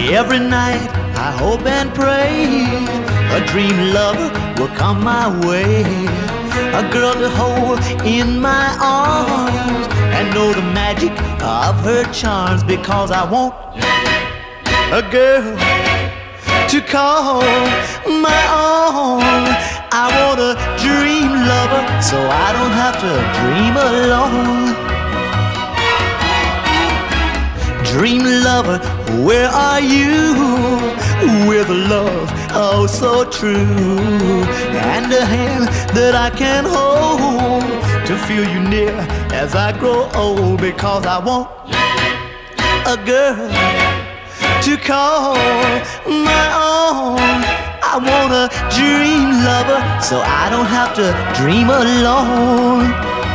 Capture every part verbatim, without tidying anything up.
Every night I hope and pray a dream lover will come my way, a girl to hold in my arms and know the magic of her charms, because I want a girl to call my own. I want a dream lover so I don't have to dream alone. Dream lover, where are you? With a love oh so true, and a hand that I can hold to feel you near as I grow old, because I want a girl to call my own. I want a dream lover so I don't have to dream alone.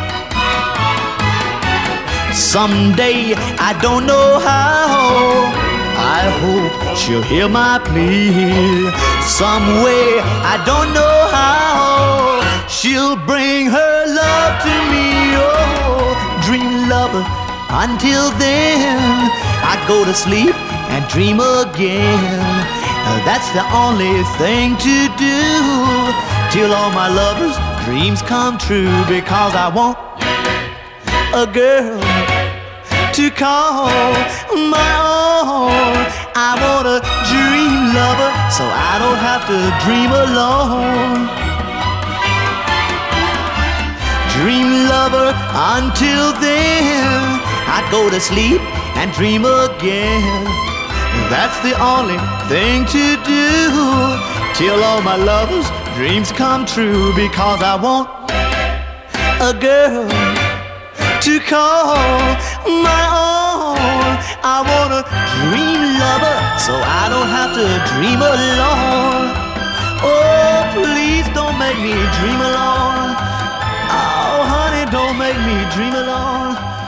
Someday, I don't know how, I hope she'll hear my plea. Some way, I don't know how, she'll bring her love to me. Oh, dream lover, until then I go to sleep and dream again. That's the only thing to do till all my lovers' dreams come true, because I want a girl to call my own. I want a dream lover so I don't have to dream alone. Dream lover, until then I go to sleep and dream again. That's the only thing to do till all my lovers' dreams come true, because I want a girl to call my own. I want a dream lover so I don't have to dream alone. Oh, please don't make me dream alone. Oh, honey, don't make me dream alone.